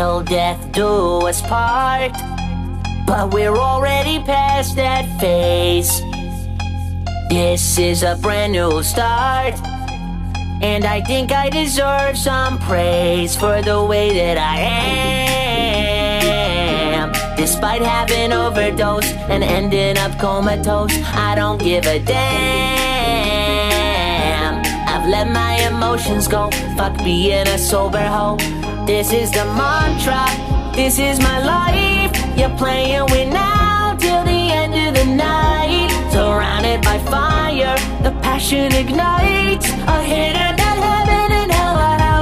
till death do us part. But we're already past that phase. This is a brand new start, and I think I deserve some praise for the way that I am. Despite having overdosed and ending up comatose, I don't give a damn. I've let my emotions go, fuck being a sober hoe. This is the mantra, this is my life. You're playing with now till the end of the night. Surrounded by fire, the passion ignites. A hidden heaven and hell,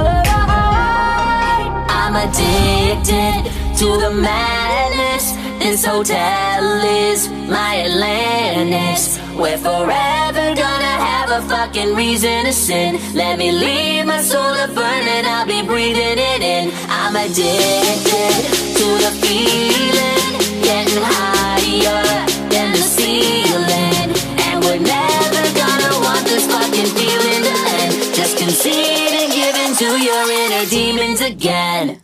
I'm addicted to the madness. This hotel is my Atlantis. We're forever gonna have a fucking reason to sin. Let me leave my soul to burn and I'll be breathing it in. I'm addicted to the feeling, getting higher than the ceiling. And we're never gonna want this fucking feeling to end. Just concede and give in to your inner demons again.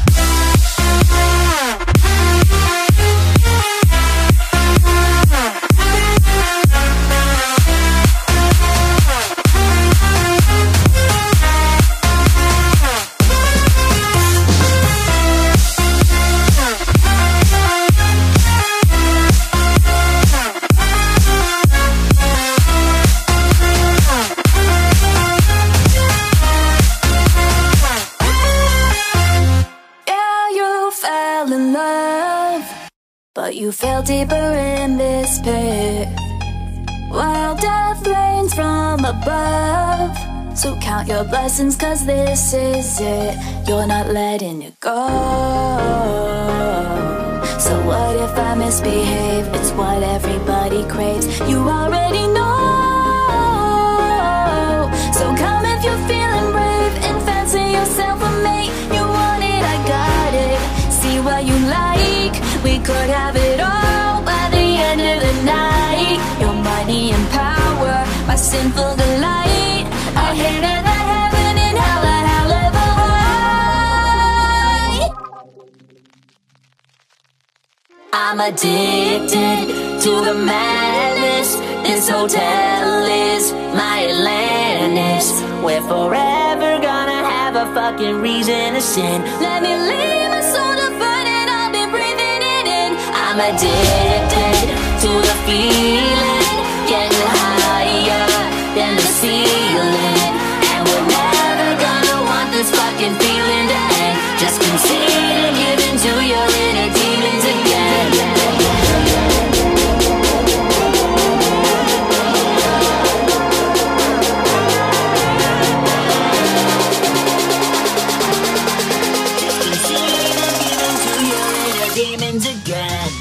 But you fell deeper in this pit, while death rains from above. So count your blessings, cause this is it. You're not letting it go. So what if I misbehave? It's what everybody craves. You already know. So come if you're feeling brave and fancy yourself a mate. You want it, I got it. See what you like. We could have it all by the end of the night. Your money and power, my sinful delight. I hate it, the heaven and hell, however high. I'm addicted to the madness. This hotel is my Atlantis. We're forever gonna have a fucking reason to sin. Let me leave my soul to burn and I'll be breathing it in. I'm addicted to the feeling, getting higher than the ceiling. And we're never gonna want this fucking feeling to end. Just concede and give in to your inner demons again. Demons again.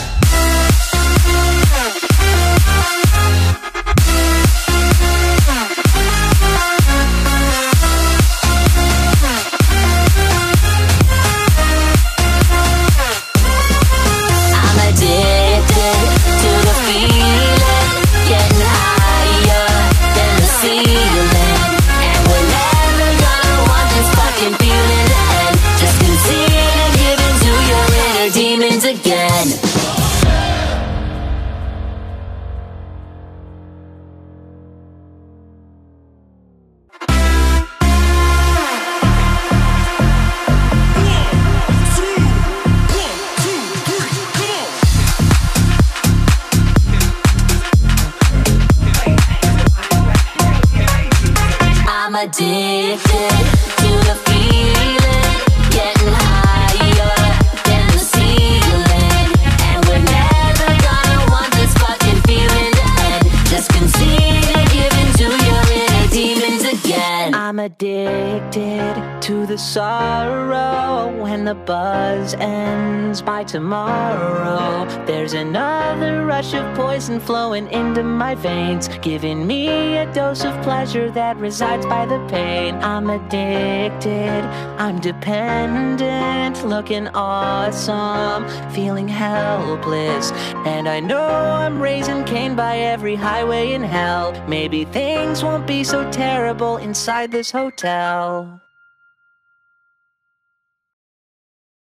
I'm addicted to the feeling, getting higher than the ceiling. And we're never gonna want this fucking feeling to end. Just concede and give in to your inner demons again. I'm addicted to the sorrow. When the buzz ends by tomorrow, there's another rush of poison flowing into my veins, giving me a dose of pleasure that resides by the pain. I'm addicted, I'm dependent, looking awesome, feeling helpless. And I know I'm raising Cain by every highway in hell. Maybe things won't be so terrible inside this hotel.